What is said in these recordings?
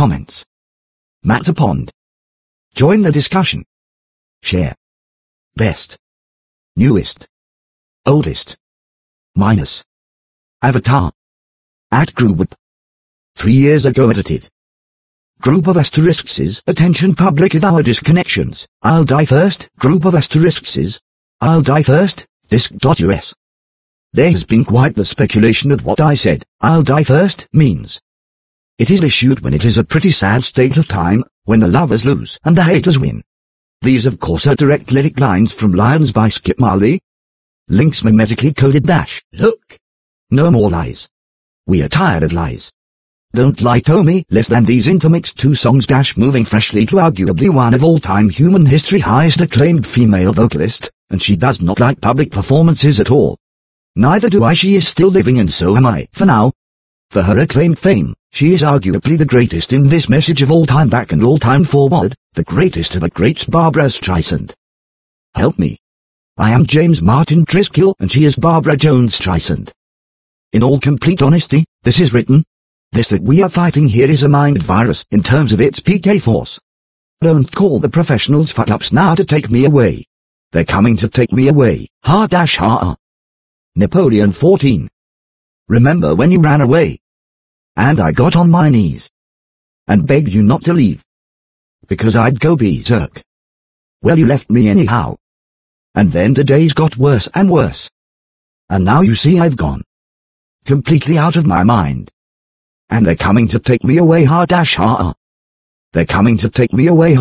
comments. Matter Pond. Join the discussion. Share. Best. Newest. Oldest. Minus. Avatar. At Group. 3 years ago edited. Group of asterisks is, attention public if our disconnections, I'll die first, group of asterisks is, I'll die first, disc.us. There has been quite the speculation of what I said, I'll die first, means. It is issued when it is a pretty sad state of time, when the lovers lose and the haters win. These of course are direct lyric lines from Lions by Skip Marley. Links mimetically coded dash, look. No more lies. We are tired of lies. Don't lie to me, less than these intermixed 2 songs dash moving freshly to arguably one of all-time human history highest acclaimed female vocalist, and she does not like public performances at all. Neither do I. She is still living and so am I, for now. For her acclaimed fame, she is arguably the greatest in this message of all time back and all time forward, the greatest of a greats, Barbra Streisand. Help me. I am James Martin Driscoll and she is Barbra Jones Streisand. In all complete honesty, this is written. This that we are fighting here is a mind virus in terms of its PK force. Don't call the professionals fuck-ups now to take me away. They're coming to take me away, ha-ha. Napoleon 14. Remember when you ran away? And I got on my knees. And begged you not to leave. Because I'd go berserk. Well, you left me anyhow. And then the days got worse and worse. And now you see I've gone. Completely out of my mind. And they're coming to take me away, ha-ha. They're coming to take me away,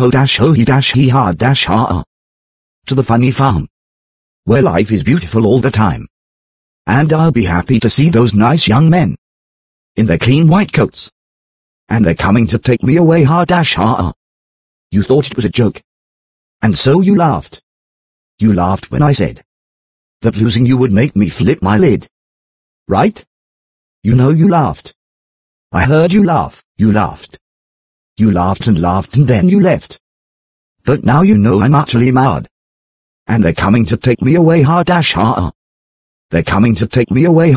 ho-he-ha-ha. To the funny farm. Where life is beautiful all the time. And I'll be happy to see those nice young men. In their clean white coats. And they're coming to take me away, ha-ha. You thought it was a joke. And so you laughed. You laughed when I said that losing you would make me flip my lid. Right? You know you laughed. I heard you laugh, you laughed. You laughed and then you left. But now you know I'm utterly mad. And they're coming to take me away, ha-ha. They're coming to take me away,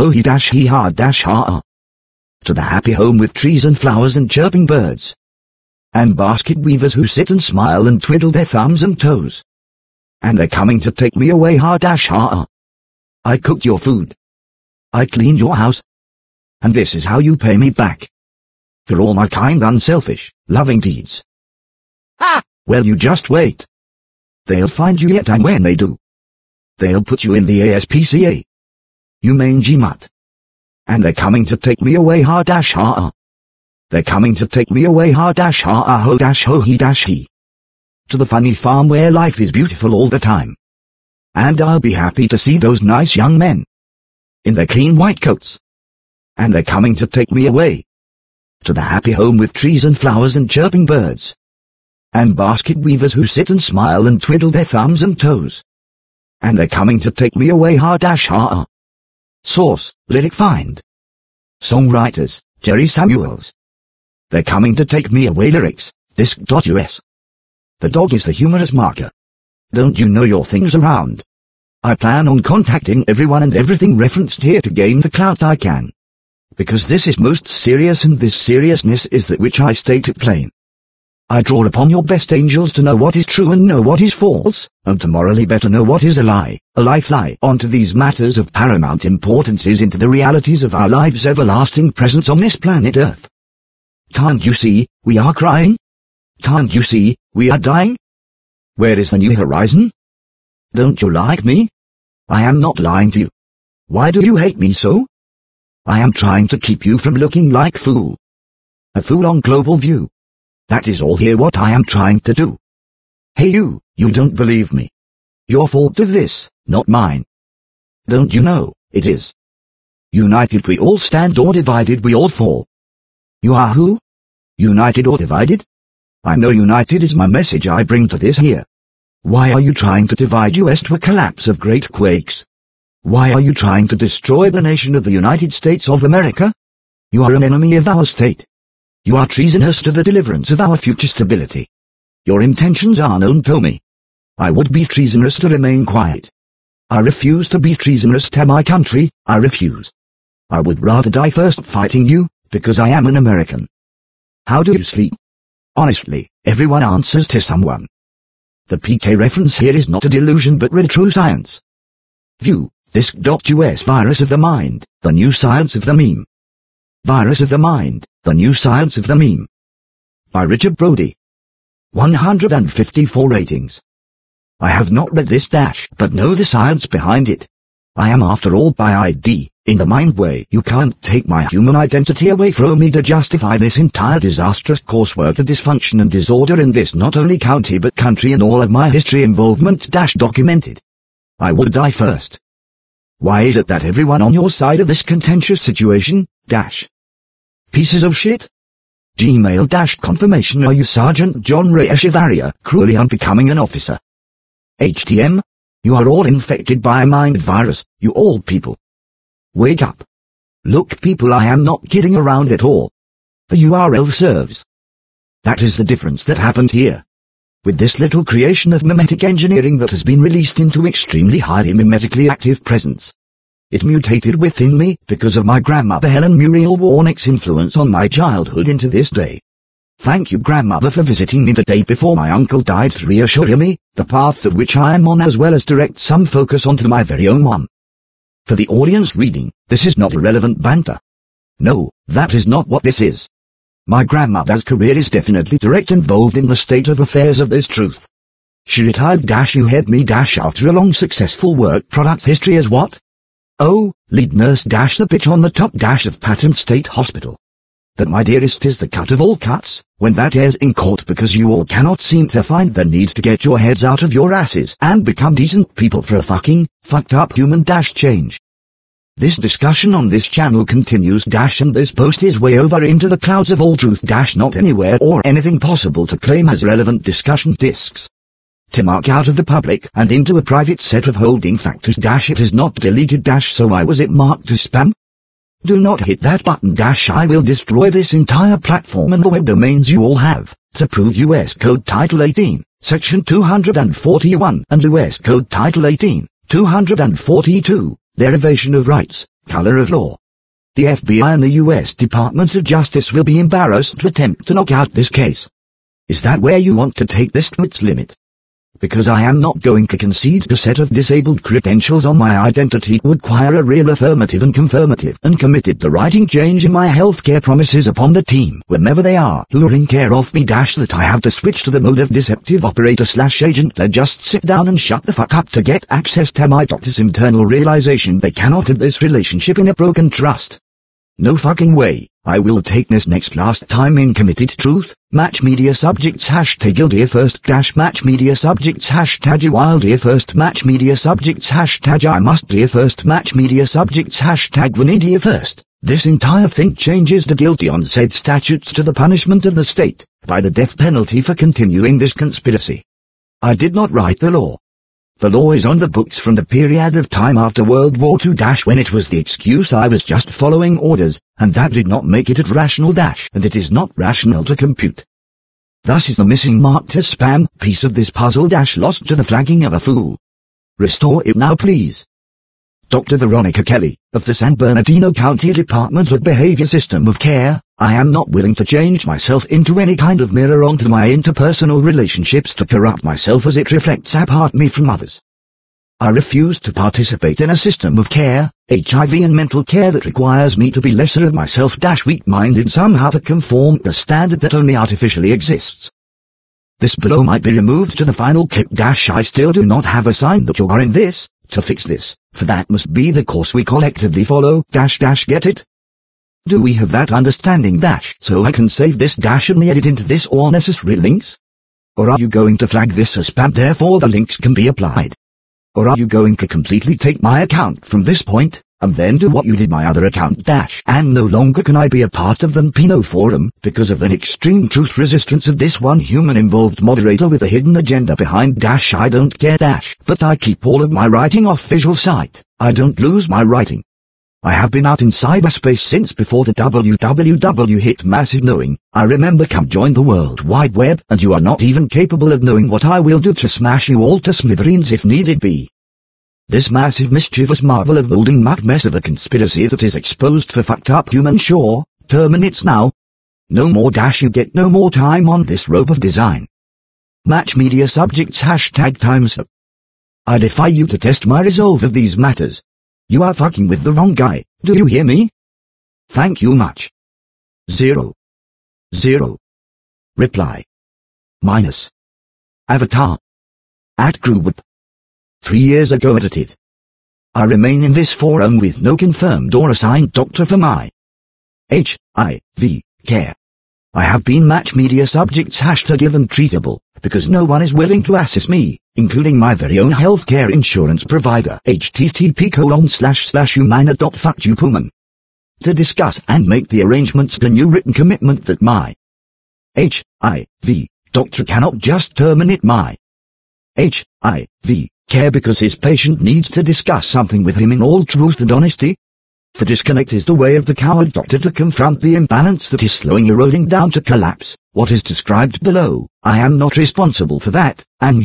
ho-he-ha-ha. To the happy home with trees and flowers and chirping birds. And basket weavers who sit and smile and twiddle their thumbs and toes. And they're coming to take me away, ha-ha. I cooked your food. I cleaned your house. And this is how you pay me back. For all my kind, unselfish, loving deeds. Ha! Well, you just wait. They'll find you yet, and when they do, they'll put you in the ASPCA. You mangy mutt. And they're coming to take me away, ha-ha. They're coming to take me away, ha-ho-he-he. To the funny farm where life is beautiful all the time. And I'll be happy to see those nice young men. In their clean white coats. And they're coming to take me away. To the happy home with trees and flowers and chirping birds. And basket weavers who sit and smile and twiddle their thumbs and toes. And they're coming to take me away, ha-ha. Source, lyric find. Songwriters, Jerry Samuels. They're coming to take me away, lyrics, disc.us. The dog is the humorous marker. Don't you know your things around? I plan on contacting everyone and everything referenced here to gain the clout I can. Because this is most serious, and this seriousness is that which I state it plain. I draw upon your best angels to know what is true and know what is false, and to morally better know what is a lie fly onto these matters of paramount importances into the realities of our lives' everlasting presence on this planet Earth. Can't you see, we are crying? Can't you see, we are dying? Where is the new horizon? Don't you like me? I am not lying to you. Why do you hate me so? I am trying to keep you from looking like fool. A fool on global view. That is all here what I am trying to do. Hey you don't believe me. Your fault of this, not mine. Don't you know, it is. United we all stand, or divided we all fall. You are who? United or divided? I know united is my message I bring to this here. Why are you trying to divide us to a collapse of great quakes? Why are you trying to destroy the nation of the United States of America? You are an enemy of our state. You are treasonous to the deliverance of our future stability. Your intentions are known to me. I would be treasonous to remain quiet. I refuse to be treasonous to my country, I refuse. I would rather die first fighting you, because I am an American. How do you sleep? Honestly, everyone answers to someone. The PK reference here is not a delusion but true science. View, Disc.US Virus of the Mind, the new science of the meme. Virus of the Mind, the new science of the meme. By Richard Brody. 154 ratings. I have not read this dash, but know the science behind it. I am after all by ID, in the mind way. You can't take my human identity away from me to justify this entire disastrous coursework of dysfunction and disorder in this not only county but country, and all of my history involvement dash documented. I would die first. Why is it that everyone on your side of this contentious situation, dash? Pieces of shit? Gmail dash confirmation. Are you Sergeant John Ray Echevarria, cruelly unbecoming an officer? HTM? You are all infected by a mind virus, you all people. Wake up. Look people, I am not kidding around at all. The URL serves. That is the difference that happened here. With this little creation of mimetic engineering that has been released into extremely highly mimetically active presence. It mutated within me because of my grandmother Helen Muriel Warnick's influence on my childhood into this day. Thank you, grandmother, for visiting me the day before my uncle died to reassure me the path that which I am on, as well as direct some focus onto my very own one. For the audience reading, this is not irrelevant banter. No, that is not what this is. My grandmother's career is definitely direct involved in the state of affairs of this truth. She retired you head me after a long successful work product history as what? Oh, lead nurse the bitch on the top of Patton State Hospital. That, my dearest, is the cut of all cuts, when that airs in court, because you all cannot seem to find the need to get your heads out of your asses and become decent people for a fucked up human change. This discussion on this channel continues and this post is way over into the clouds of all truth not anywhere or anything possible to claim as relevant discussion discs. To mark out of the public and into a private set of holding factors it is not deleted so why was it marked as spam? Do not hit that button I will destroy this entire platform and the web domains you all have, to prove US Code Title 18, Section 241 and US Code Title 18, 242, Derivation of Rights, Color of Law. The FBI and the US Department of Justice will be embarrassed to attempt to knock out this case. Is that where you want to take this to its limit? Because I am not going to concede the set of disabled credentials on my identity to acquire a real affirmative and confirmative and committed to writing change in my healthcare promises upon the team whenever they are luring care off me that I have to switch to the mode of deceptive operator / agent to just sit down and shut the fuck up to get access to my doctor's internal realization they cannot have this relationship in a broken trust. No fucking way. I will take this next last time in committed truth. Match media subjects #Gildear first match media subjects #Wild ear first match media subjects #I must dear first match media subjects #Vanidia first. This entire thing changes the guilty on said statutes to the punishment of the state by the death penalty for continuing this conspiracy. I did not write the law. The law is on the books from the period of time after World War II when it was the excuse I was just following orders, and that did not make it rational and it is not rational to compute. Thus is the missing marked as spam piece of this puzzle lost to the flagging of a fool. Restore it now please. Dr. Veronica Kelly, of the San Bernardino County Department of Behavior System of Care, I am not willing to change myself into any kind of mirror onto my interpersonal relationships to corrupt myself as it reflects apart me from others. I refuse to participate in a system of care, HIV and mental care that requires me to be lesser of myself weak-minded somehow to conform to a standard that only artificially exists. This below might be removed to the final clip I still do not have a sign that you are in this, to fix this, for that must be the course we collectively follow get it? Do we have that understanding so I can save this and edit into this all necessary links? Or are you going to flag this as spam therefore the links can be applied? Or are you going to completely take my account from this point, and then do what you did my other account and no longer can I be a part of the Pino forum because of an extreme truth resistance of this one human involved moderator with a hidden agenda behind I don't care but I keep all of my writing off visual sight, I don't lose my writing. I have been out in cyberspace since before the www hit massive knowing. I remember come join the World Wide Web and you are not even capable of knowing what I will do to smash you all to smithereens if needed be. This massive mischievous marvel of molding muck mess of a conspiracy that is exposed for fucked up human terminates now. No more dash, you get no more time on this rope of design. Match media subjects hashtag time's up. I defy you to test my resolve of these matters. You are fucking with the wrong guy, do you hear me? Thank you much. 0. Reply. Minus. Avatar. @Grubwhip. 3 years ago edited. I remain in this forum with no confirmed or assigned doctor for my HIV care. I have been match media subjects hashtag given treatable, because no one is willing to assess me, including my very own healthcare insurance provider http://humana.fuckyoupuman. To discuss and make the arrangements the new written commitment that my HIV doctor cannot just terminate my HIV care because his patient needs to discuss something with him in all truth and honesty. For disconnect is the way of the coward doctor to confront the imbalance that is slowing eroding down to collapse. What is described below, I am not responsible for that, and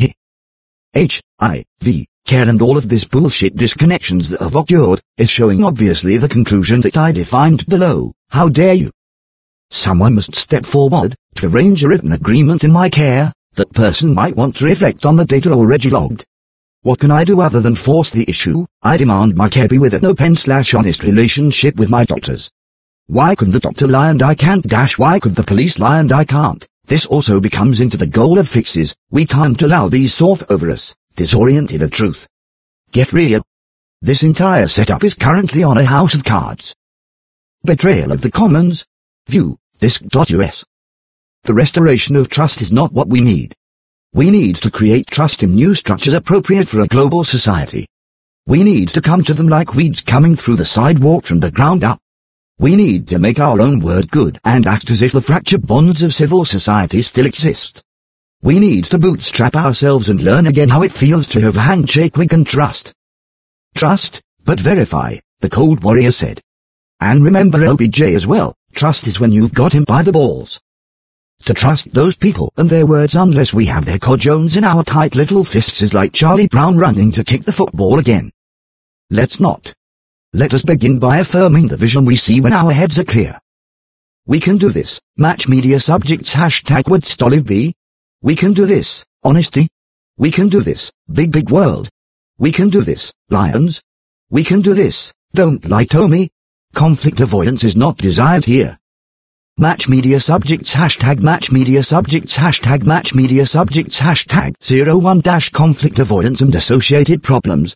HIV care and all of this bullshit disconnections that have occurred, is showing obviously the conclusion that I defined below. How dare you? Someone must step forward, to arrange a written agreement in my care. That person might want to reflect on the data already logged. What can I do other than force the issue? I demand my care be with an open/honest relationship with my doctors. Why could the doctor lie and I can't dash? Why could the police lie and I can't? This also becomes into the goal of fixes. We can't allow these soft over us, disoriented of truth. Get real. This entire setup is currently on a house of cards. Betrayal of the commons. View, disc.us. The restoration of trust is not what we need. We need to create trust in new structures appropriate for a global society. We need to come to them like weeds coming through the sidewalk from the ground up. We need to make our own word good and act as if the fractured bonds of civil society still exist. We need to bootstrap ourselves and learn again how it feels to have a handshake we can trust. Trust, but verify, the Cold Warrior said. And remember LBJ as well, trust is when you've got him by the balls. To trust those people and their words unless we have their cojones in our tight little fists is like Charlie Brown running to kick the football again. Let's not. Let us begin by affirming the vision we see when our heads are clear. We can do this. Match media subjects hashtag #What'sTolive. We can do this. Honesty. We can do this. Big world. We can do this. Lions. We can do this. Don't lie to me. Conflict avoidance is not desired here. Match media subjects hashtag match media subjects hashtag match media subjects hashtag 01-conflict avoidance and associated problems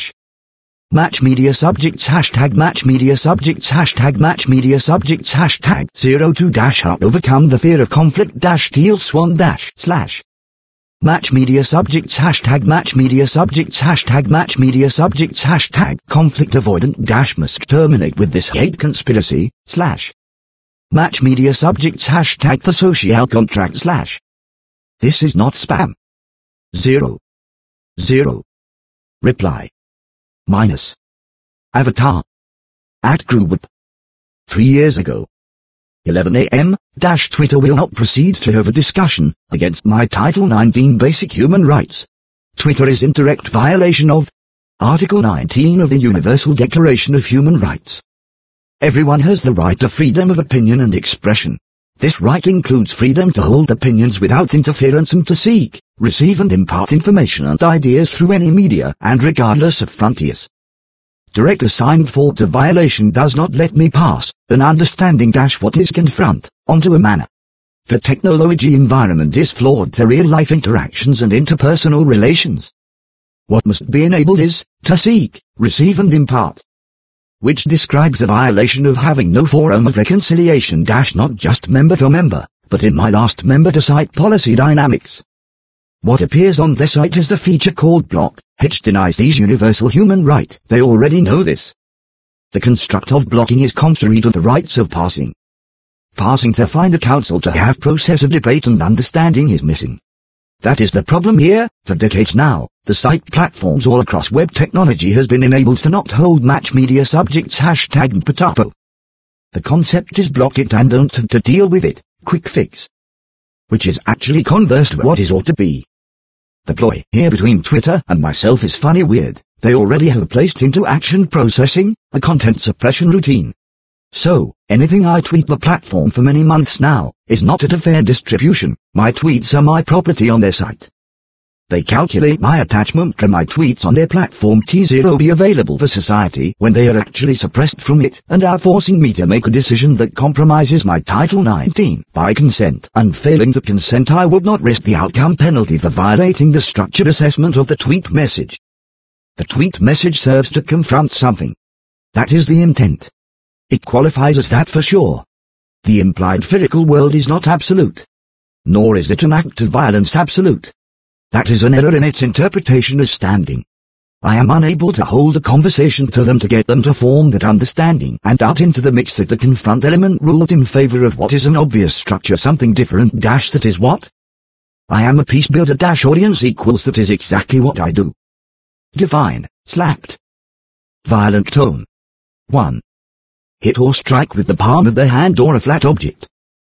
/ match media subjects hashtag match media subjects hashtag match media subjects hashtag 02-how overcome the fear of conflict - teal swan / match media subjects hashtag match media subjects hashtag match media subjects hashtag conflict avoidant - must terminate with this hate conspiracy / match media subjects hashtag the social contract / this is not spam. 0. Reply. Minus. Avatar. @Grubwhip. 3 years ago. 11 a.m. - Twitter will not proceed to have a discussion against my Title 19 basic human rights. Twitter is in direct violation of Article 19 of the Universal Declaration of Human Rights. Everyone has the right to freedom of opinion and expression. This right includes freedom to hold opinions without interference and to seek, receive and impart information and ideas through any media and regardless of frontiers. Direct assigned fault to violation does not let me pass an understanding - what is confront onto a manner. The technology environment is flawed to real-life interactions and interpersonal relations. What must be enabled is to seek, receive and impart, which describes a violation of having no forum of reconciliation - not just member to member, but in my last member to site policy dynamics. What appears on this site is the feature called block, which denies these universal human right. They already know this. The construct of blocking is contrary to the rights of passing. Passing to find a council to have process of debate and understanding is missing. That is the problem here. For decades now, the site platforms all across web technology has been enabled to not hold match media subjects hashtag potato. The concept is block it and don't have to deal with it, quick fix. Which is actually converse to what is ought to be. The ploy here between Twitter and myself is funny weird. They already have placed into action processing, a content suppression routine. So, anything I tweet the platform for many months now, is not at a fair distribution. My tweets are my property on their site. They calculate my attachment to my tweets on their platform T0 be available for society when they are actually suppressed from it and are forcing me to make a decision that compromises my Title 19 by consent, and failing to consent I would not risk the outcome penalty for violating the structured assessment of the tweet message. The tweet message serves to confront something. That is the intent. It qualifies as that for sure. The implied physical world is not absolute. Nor is it an act of violence absolute. That is an error in its interpretation as standing. I am unable to hold a conversation to them to get them to form that understanding and out into the mix that the confront element ruled in favor of what is an obvious structure something different dash that is what? I am a peace builder dash audience equals that is exactly what I do. Define, slapped. Violent tone. 1. Hit or strike with the palm of the hand or a flat object.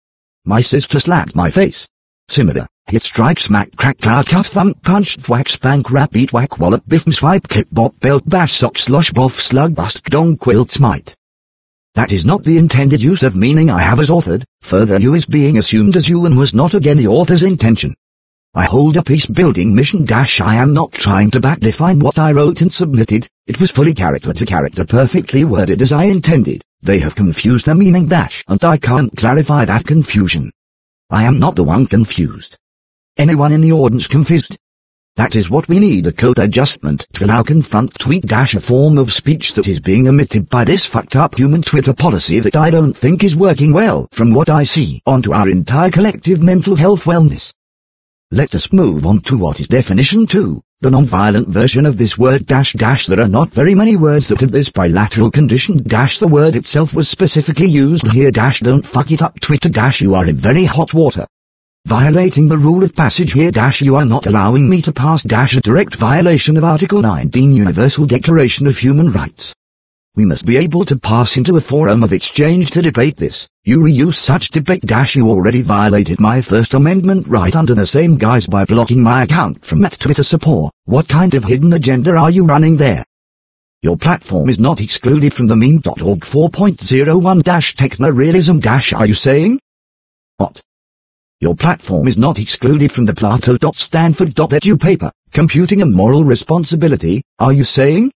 My sister slapped my face. Similar. Hit, strike, smack, crack, cloud, cuff, thump, punch, thwack, spank, rap, beat, whack, wallop, biff, swipe, kick, bop, belt, bash, sock, slosh, boff, slug, bust, dong, quilt, smite. That is not the intended use of meaning I have as authored, further you is being assumed as you and was not again the author's intention. I hold a peace-building mission dash I am not trying to back-define what I wrote and submitted, it was fully character to character perfectly worded as I intended, they have confused the meaning dash and I can't clarify that confusion. I am not the one confused. Anyone in the audience confused? That is what we need, a code adjustment to allow confront tweet dash a form of speech that is being omitted by this fucked up human Twitter policy that I don't think is working well from what I see onto our entire collective mental health wellness. Let us move on to what is definition 2, the non-violent version of this word dash dash. There are not very many words that have this bilateral condition dash. The word itself was specifically used here dash. Don't fuck it up Twitter dash, you are in very hot water. Violating the rule of passage here dash, you are not allowing me to pass dash, a direct violation of Article 19 Universal Declaration of Human Rights. We must be able to pass into a forum of exchange to debate this. You reuse such debate dash, you already violated my First Amendment right under the same guise by blocking my account from @Twitter support. What kind of hidden agenda are you running there? Your platform is not excluded from the meme.org 4.01 dash techno-realism dash, are you saying? What? Your platform is not excluded from the plato.stanford.edu paper, Computing a Moral Responsibility, are you saying?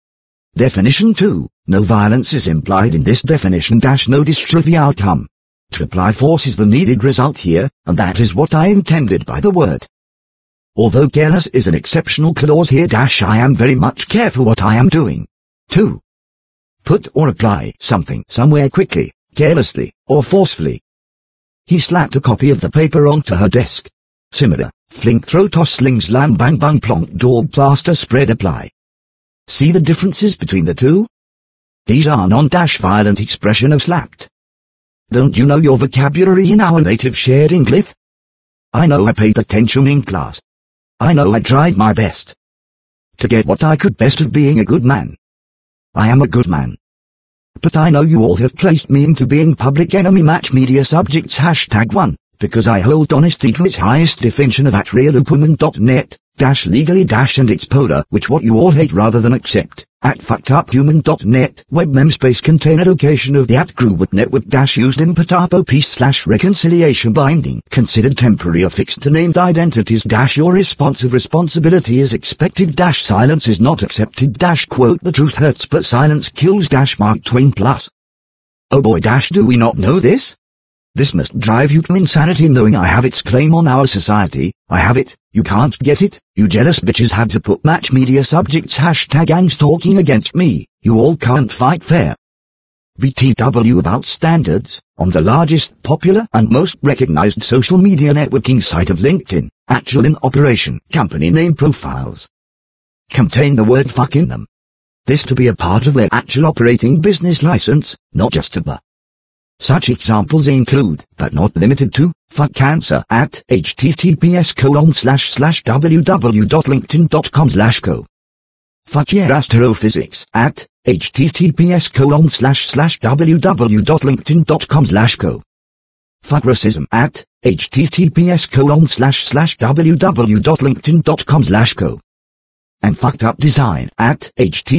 Definition 2. No violence is implied in this definition dash, no dystrophy outcome. To apply force is the needed result here, and that is what I intended by the word. Although careless is an exceptional clause here dash, I am very much careful what I am doing. 2. Put or apply something somewhere quickly, carelessly, or forcefully. He slapped a copy of the paper onto her desk. Similar. Flink, throw, toss, sling, slam, bang, bang, plonk, daub, plaster, spread, apply. See the differences between the two? These are non-violent expression of slapped. Don't you know your vocabulary in our native shared English? I know I paid attention in class. I know I tried my best to get what I could best of being a good man. I am a good man. But I know you all have placed me into being public enemy match media subjects #1, because I hold honesty to its highest definition of @realopwoman.net. Legally and its polar, which what you all hate rather than accept, @fuckeduphuman.net, web memspace container location of the @GrewWith network used in Patapo peace /reconciliation binding, considered temporary or fixed to named identities your responsive responsibility is expected silence is not accepted quote the truth hurts but silence kills Mark Twain plus. Oh boy do we not know this? This must drive you to insanity knowing I have its claim on our society. I have it, you can't get it, you jealous bitches have to put match media subjects #gangs talking against me, you all can't fight fair. BTW about standards, on the largest, popular and most recognized social media networking site of LinkedIn, actual in operation, company name profiles contain the word fuck in them. This to be a part of their actual operating business license, not just a Such examples include, but not limited to, fuck cancer at https://www.linkedin.com/co. Fuck yeah astrophysics at https://www.linkedin.com/co. Fuck racism at https://www.linkedin.com/co. and fucked up design at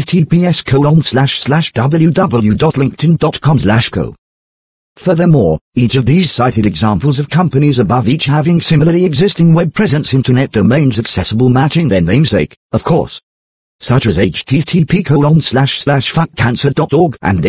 https://www.linkedin.com/co. Furthermore, each of these cited examples of companies above each having similarly existing web presence internet domains accessible matching their namesake, of course, such as http://fuckcancer.org and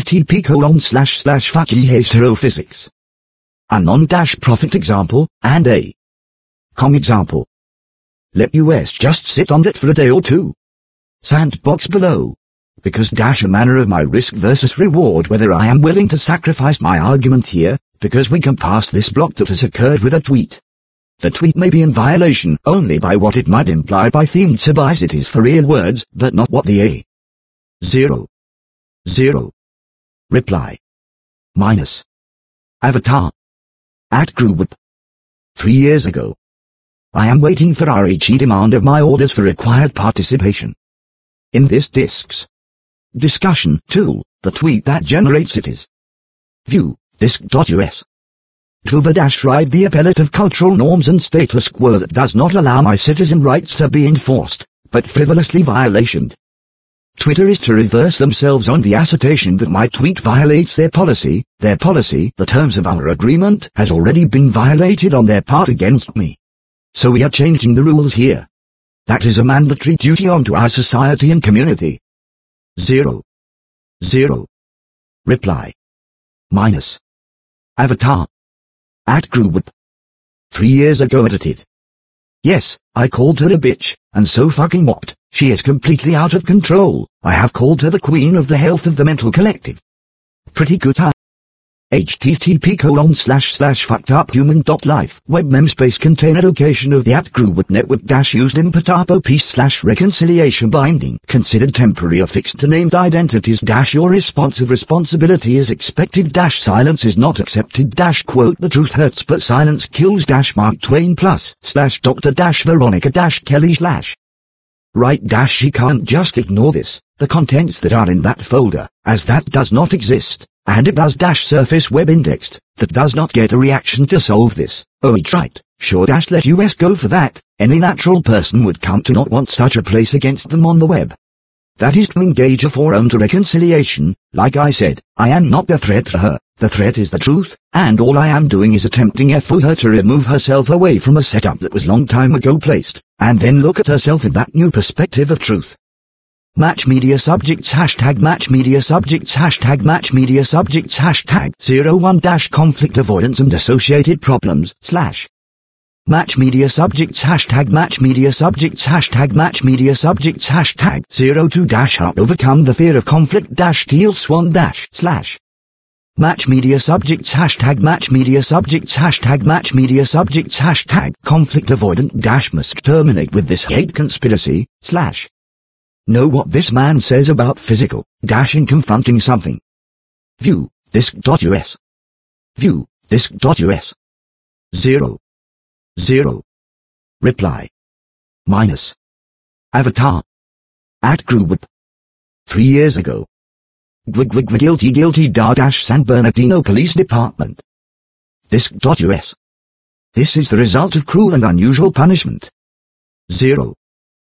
http://fuckyeastrophysics. A non-profit example, and a com example. Let us just sit on that for a day or two. Sandbox below. Because a manner of my risk versus reward whether I am willing to sacrifice my argument here, because we can pass this block that has occurred with a tweet. The tweet may be in violation only by what it might imply by themed subisities for real words, but not what the a. 0. Reply. Minus. Avatar. At Grubweb. 3 years ago. I am waiting for RHE demand of my orders for required participation. In this discs. Discussion tool, the tweet that generates it is. View, disc.us. To ride the appellate of cultural norms and status quo that does not allow my citizen rights to be enforced, but frivolously violated. Twitter is to reverse themselves on the assertion that my tweet violates their policy, the terms of our agreement has already been violated on their part against me. So we are changing the rules here. That is a mandatory duty onto our society and community. 0. Reply. Minus. Avatar. At Grubweb. 3 years ago edited. Yes, I called her a bitch, and so fucking what, she is completely out of control. I have called her the queen of the health of the mental collective. Pretty good, huh? http://fuckeduphuman.life web memspace container location of the @Grubweb network used in Patapo peace/reconciliation binding considered temporary or fixed to named identities your responsive responsibility is expected silence is not accepted quote the truth hurts but silence kills Mark Twain plus /Dr. Veronica Kelly right she can't just ignore this, the contents that are in that folder, as that does not exist. And it does surface web indexed, that does not get a reaction to solve this. Oh, it's right, sure let us go for that. Any natural person would come to not want such a place against them on the web. That is to engage a forum to reconciliation. Like I said, I am not the threat to her, the threat is the truth, and all I am doing is attempting for her to remove herself away from a setup that was long time ago placed, and then look at herself in that new perspective of truth. Match media subjects #match media subjects #match media subjects #01 conflict avoidance and associated problems / match media subjects #match media subjects #match media subjects #02 how overcome the fear of conflict teal swan / match media subjects #match media subjects #match media subjects conflict avoidant must terminate with this hate conspiracy / know what this man says about physical in confronting something. View, disc.us. View, disc.us. 0. Reply. Minus. Avatar. At Grubweb. 3 years ago. Guilty San Bernardino Police Department. Disc.us. This is the result of cruel and unusual punishment. 0.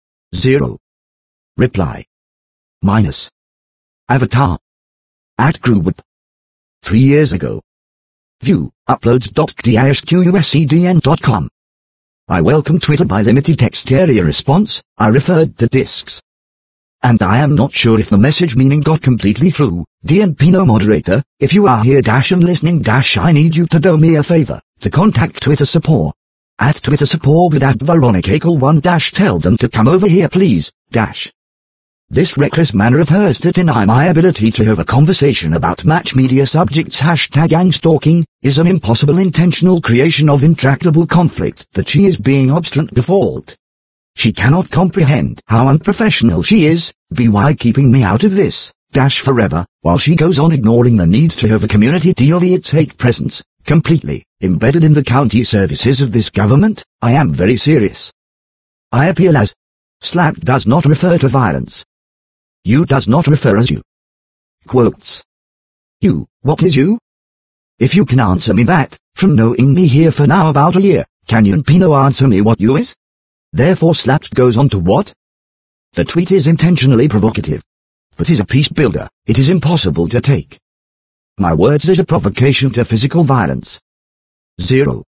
Reply. Minus. Avatar. At Grubweb. 3 years ago. View, uploads.disquscdn.com. I welcome Twitter by limited text area response, I referred to discs. And I am not sure if the message meaning got completely through. DNPino moderator, if you are here and listening I need you to do me a favor, to contact Twitter support. At Twitter support with @Veronica =1 tell them to come over here please, This reckless manner of hers to deny my ability to have a conversation about match media subjects #gang stalking, is an impossible intentional creation of intractable conflict that she is being obstinate default. She cannot comprehend how unprofessional she is, by keeping me out of this, forever, while she goes on ignoring the need to have a community deal with its hate presence, completely, embedded in the county services of this government. I am very serious. I appeal as, slap does not refer to violence. You does not refer as you. Quotes. You, what is you? If you can answer me that, from knowing me here for now about a year, can you and Pino answer me what you is? Therefore slapped goes on to what? The tweet is intentionally provocative, but is a peace builder. It is impossible to take my words as a provocation to physical violence. 0.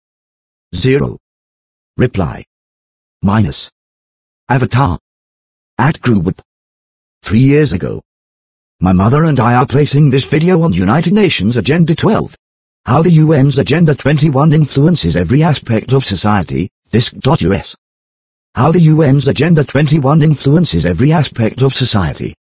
Reply. Minus. Avatar. @GruWhip. 3 years ago. My mother and I are placing this video on United Nations Agenda 12. How the UN's Agenda 21 influences every aspect of society, disc.us. How the UN's Agenda 21 influences every aspect of society.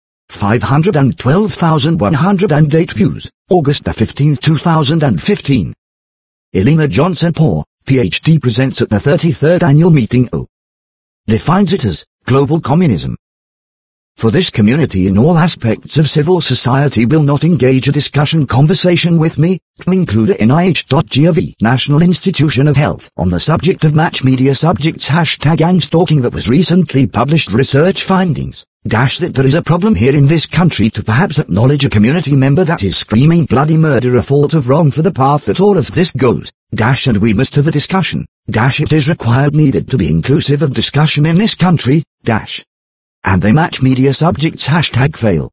512,108 views, August 15, 2015. Elena Johnson-Poor, PhD, presents at the 33rd Annual Meeting O. Defines it as global communism. For this community in all aspects of civil society will not engage a discussion conversation with me, to include NIH.gov, National Institution of Health, on the subject of match media subjects #gang stalking that was recently published research findings, that there is a problem here in this country to perhaps acknowledge a community member that is screaming bloody murder a fault of wrong for the path that all of this goes, and we must have a discussion, it is required needed to be inclusive of discussion in this country, and they match media subjects #fail.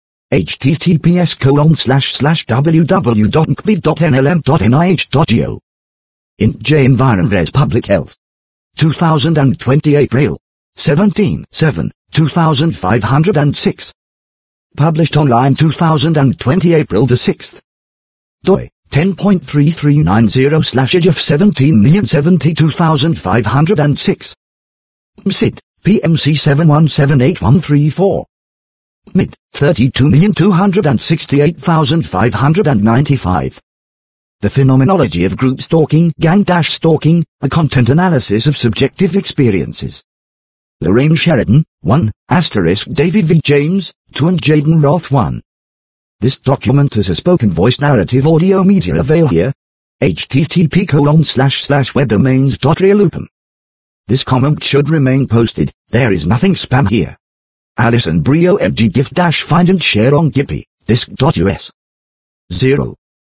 https://www.nkbi.nlm.nih.go. Int J EnvironRes Public Health. 2020 April 17/7, 2506. Published online 2020 April the 6th. doi 10.3390/age of 17,072,506. MSID PMC 7178134. MID 32,268,595. The Phenomenology of Group Stalking, Gang-Stalking, a Content Analysis of Subjective Experiences. Lorraine Sheridan, 1, * David V. James, 2 and Jaden Roth 1. This document is a spoken voice narrative audio media avail here. http://webdomains.realupum. This comment should remain posted. There is nothing spam here. Alison Brio MG gift -find and share on Giphy, disc.us. 0.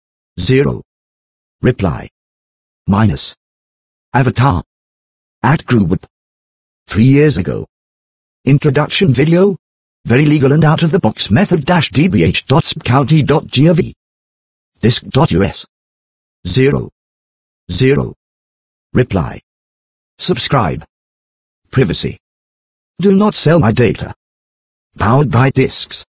Reply. Minus. Avatar. @GruWhip. 3 years ago. Introduction video. Very legal and out of the box method -dbh.spcounty.gov. Disc.us. 0. Reply. Subscribe. Privacy. Do not sell my data. Powered by Discs.